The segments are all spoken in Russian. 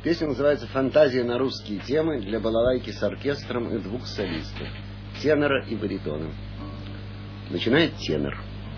Песня называется «Фантазия на русские темы» для балалайки с оркестром и двух солистов, тенора и баритона. Начинает тенор.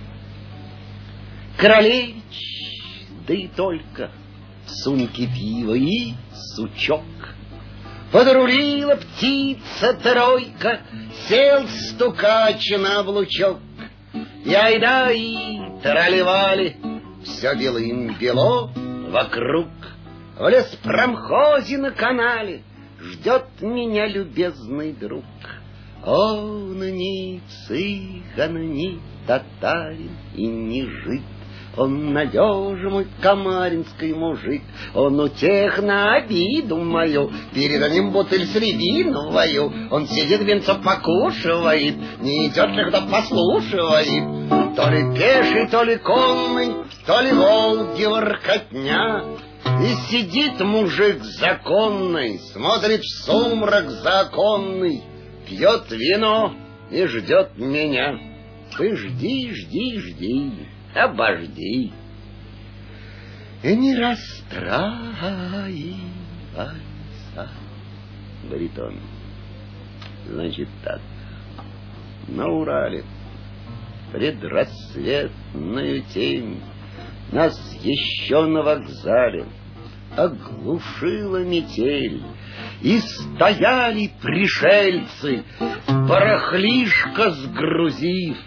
Королевич, да и только, в сумке пива и сучок. Подрулила птица-тройка, сел стукач на облучок. И айда и тролливали, все белым-бело вокруг. В леспромхозе на канале ждет меня любезный друг. Он ни цыган, ни татарин и не жид. Он надежен, мой камаринский мужик. Он у тех на обиду мою перед ним бутыль с рябиновою. Он сидит, венцо покушивает, не идет ли кто послушивает. То ли пеший, то ли конный, то ли волки воркотня. И сидит мужик законный, смотрит в сумрак законный, пьет вино и ждет меня. Ты жди, жди, жди, обожди. И не расстраивайся. Баритон. Значит так. На Урале предрассветную тень нас еще на вокзале оглушила метель, и стояли пришельцы, барахлишко сгрузив,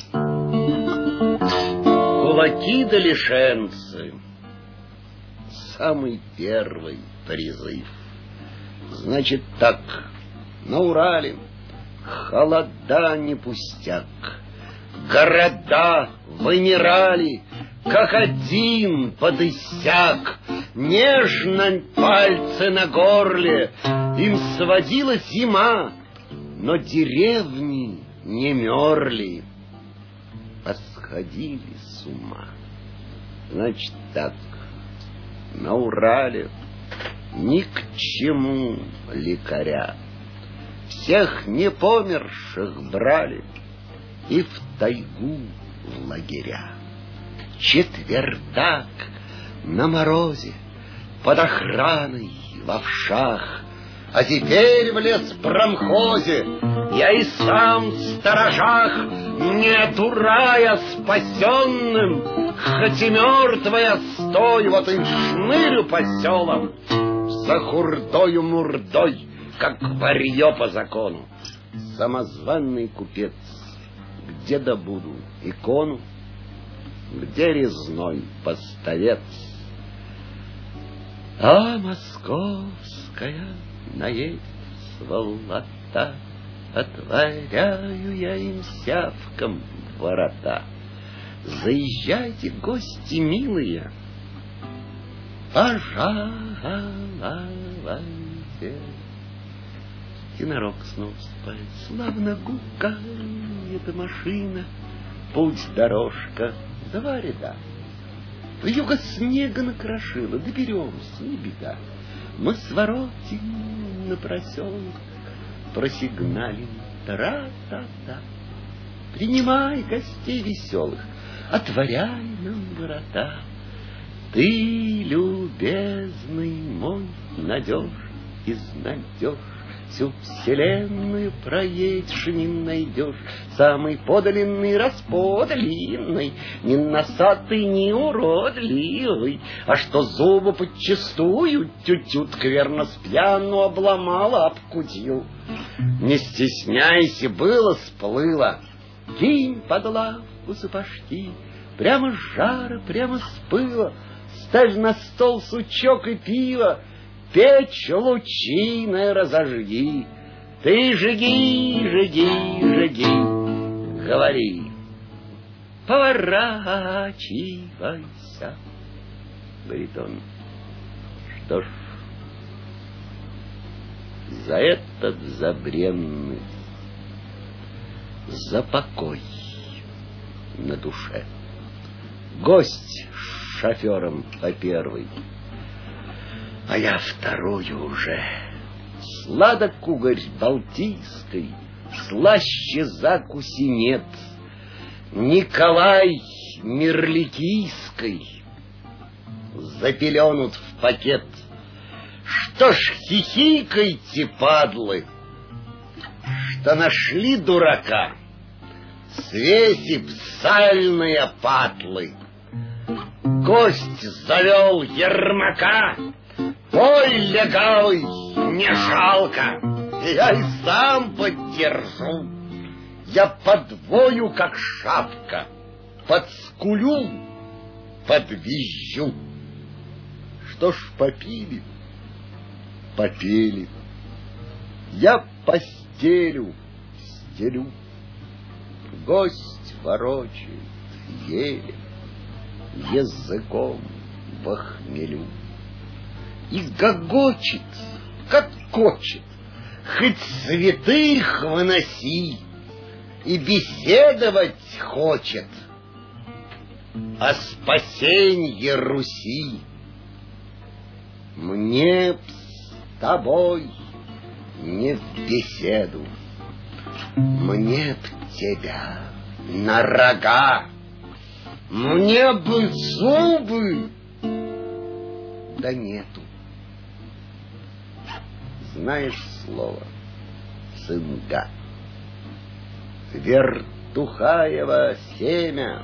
кулаки да лишенцы. Самый первый призыв. Значит так, на Урале холода не пустяк, города вымирали, как один подысяк. Нежно пальцы на горле им сводила зима, но деревни не мерли, посходили с ума. Значит так, на Урале ни к чему лекаря, всех непомерших брали и в тайгу в лагеря. Четвертак на морозе, под охраной в овшах, а теперь в леспромхозе я и сам в сторожах, не от урая спасенным, хоть и мертвая стой, вот и шнырю по селам за хурдою мурдой, как варье по закону. Самозванный купец, где добуду икону, где резной поставец? А московская наедет сволота, отворяю я им сявкам ворота. Заезжайте, гости милые, пожалуйте. Кинорок снова вступает, славно гукает машина, путь дорожка, 2 ряда. Вьюга снега накрошила, доберемся, не беда. Мы своротим на проселок, просигналим, тра-та-та. Принимай гостей веселых, отворяй нам ворота. Ты, любезный мой, найдешь и найдешь, всю вселенную проедешь и не найдешь. Самый подлинный расподлинный, ни носатый, ни уродливый, а что зубы подчистую тю-тю скверно спьяну обломала, обкутил. Не стесняйся, было сплыло, кинь под лавку сапожки, прямо с жара, прямо с пыла, ставь на стол сучок и пиво, печь лучиной разожги. Ты жги, жги, жги, говори, поворачивайся. Баритон. Что ж, за этот забренный, за покой на душе. Гость с шофером по первой, а я вторую уже. Сладок угорь балтийской, слаще закуси нет. Николай Мерликийской запеленут в пакет. Что ж хихикайте, падлы, что нашли дурака, свесив сальные патлы. Гость завел Ермака, пой, легавый, не жалко, я и сам поддержу. Я подвою, как шапка, подскулю, подвизжу. Что ж попили, попели, я постелю стелю. Гость ворочает еле, языком в хмелю. И гогочет, как кочет, хоть святых выноси, и беседовать хочет о спасенье Руси. Мне б с тобой не в беседу, мне б тебя на рога, мне бы зубы, да нету. Знаешь слово, цинга, вертухаево семя,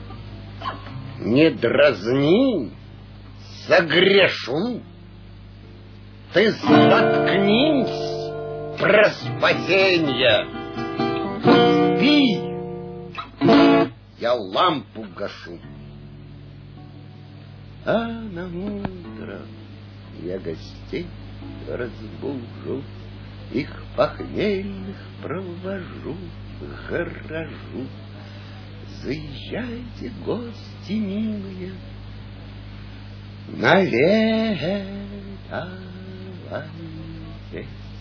не дразни, согрешу. Ты заткнись про спасенье, спи, я лампу гашу. А на утро я гостей разбужу, их похмельных провожу к гаражу. Заезжайте, гости милые, наведывайтесь.